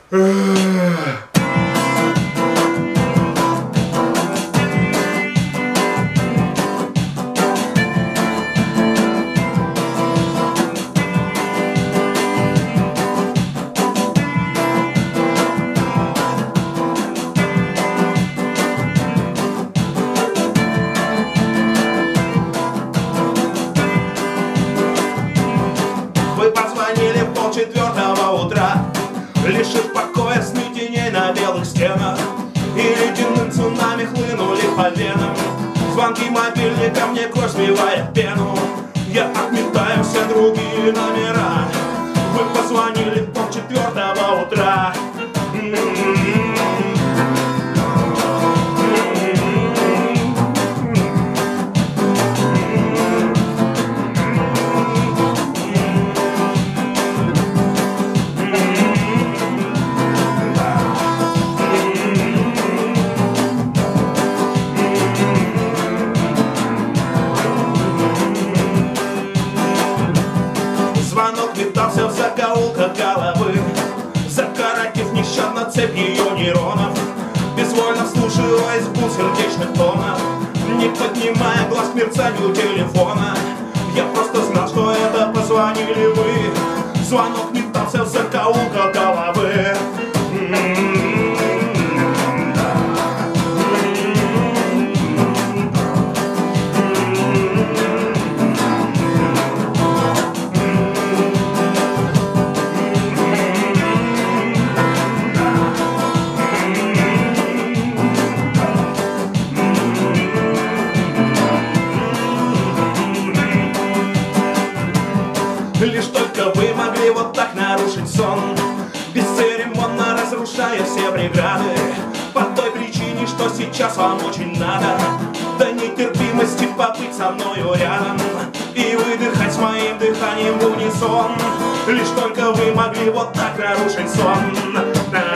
Вы позвонили в 3:30 утра, лишив покоя сны теней на белых стенах, и ледяным цунами хлынули по венам. Звонки мобильника мне кровь смывает пену. Я отметаю все другие номера. Вы позвонили в 3:30 утра. Звонок метался в закоулках головы, закоротив нещадно цепь ее нейронов. Безвольно вслушиваясь в гул сердечных тонов, не поднимая глаз к мерцанию телефона, я просто знал, что это позвонили вы. Звонок метался в закоулках головы. Лишь только вы могли вот так нарушить сон, бесцеремонно разрушая все преграды, по той причине, что сейчас вам очень надо до нетерпимости побыть со мною рядом и выдыхать с моим дыханием в унисон. Лишь только вы могли вот так нарушить сон.